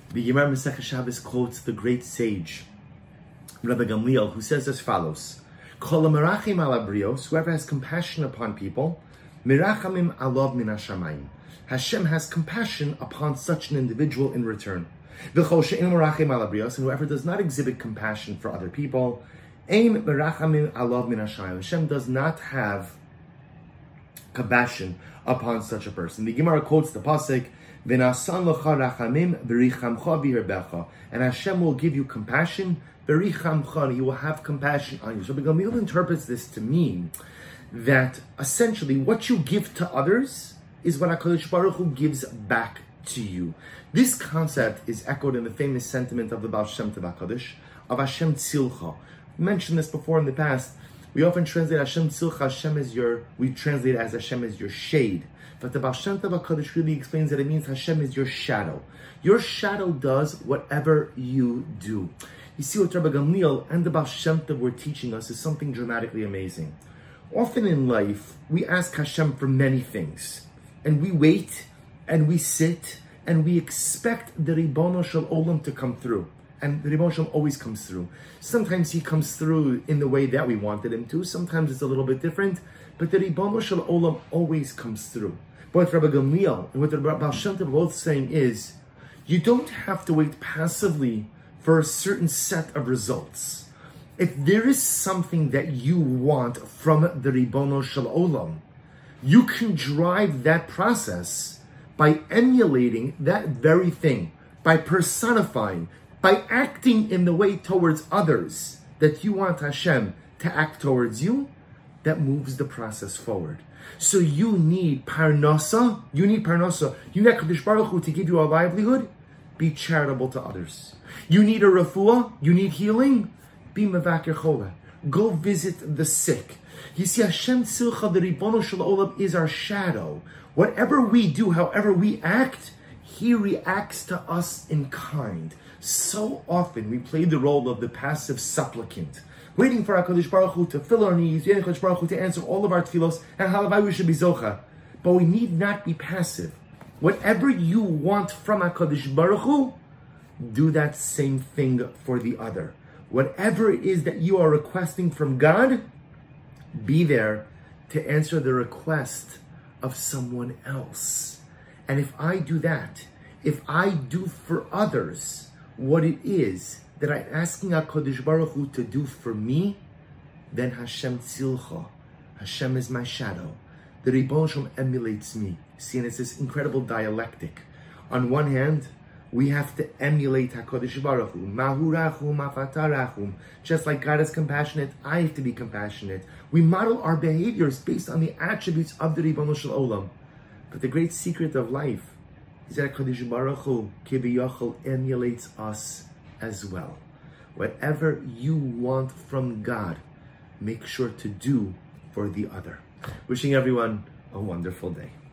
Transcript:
The Gemara Masechah Shabbos quotes the great sage Rabbi Gamliel, who says as follows: Kol merachim al habrios, whoever has compassion upon people, merachamim alav min hashamayim, Hashem has compassion upon such an individual in return. V'chol she'ein merachim al habrios, and whoever does not exhibit compassion for other people, ein merachamim alav min hashamayim, Hashem does not have compassion upon such a person. The Gemara quotes the pasuk, V'nasan lecha rachamim v'richamcha v'yirbecha, and Hashem will give you compassion, v'richamcha, He will have compassion on you. So Rabbi Gamliel interprets this to mean that essentially what you give to others is what HaKadosh Baruch Hu gives back to you. This concept is echoed in the famous sentiment of the Baal Shem Tov HaKadosh, of Hashem Tzilcha. We mentioned this before in the past. We often translate Hashem Tzilcha, we translate it as Hashem is your shade. But the Baal Shem Tov HaKadosh really explains that it means Hashem is your shadow. Your shadow does whatever you do. You see, what Rabbi Gamliel and the Baal Shem Tov were teaching us is something dramatically amazing. Often in life, we ask Hashem for many things. And we wait, and we sit, and we expect the Ribono Shel Olam to come through. And the Ribono Shel Olam always comes through. Sometimes He comes through in the way that we wanted Him to. Sometimes it's a little bit different. But the Ribono Shel Olam always comes through. But what Rabbi Gamliel and what the Baal Shem Tov are both saying is, you don't have to wait passively for a certain set of results. If there is something that you want from the Ribono Shel Olam, you can drive that process by emulating that very thing, by personifying, by acting in the way towards others that you want Hashem to act towards you. That moves the process forward. So you need parnasa. You need HaKadosh Baruch Hu to give you a livelihood. Be charitable to others. You need a refuah. You need healing. Be mevaker chola. Go visit the sick. You see, Hashem Tzilcha, the Ribono Shel Olam, is our shadow. Whatever we do, however we act, He reacts to us in kind. So often we play the role of the passive supplicant, waiting for HaKadosh Baruch Hu to fill our needs, waiting for HaKadosh Baruch Hu to answer all of our tefillos, and halavai we should be zocha. But we need not be passive. Whatever you want from HaKadosh Baruch Hu, do that same thing for the other. Whatever it is that you are requesting from God, be there to answer the request of someone else. And if I do that, if I do for others what it is that I'm asking HaKadosh Baruch Hu to do for me, then Hashem Tzilcha, Hashem is my shadow. The Ribono Shel Olam emulates me. See, and it's this incredible dialectic. On one hand, we have to emulate HaKadosh Baruch Hu. Mahu rachum, afata rachum. Just like God is compassionate, I have to be compassionate. We model our behaviors based on the attributes of the Ribono Shel Olam. But the great secret of life is that HaKadosh Baruch Hu, Kibiyachol, emulates us as well. Whatever you want from God, make sure to do for the other. Wishing everyone a wonderful day.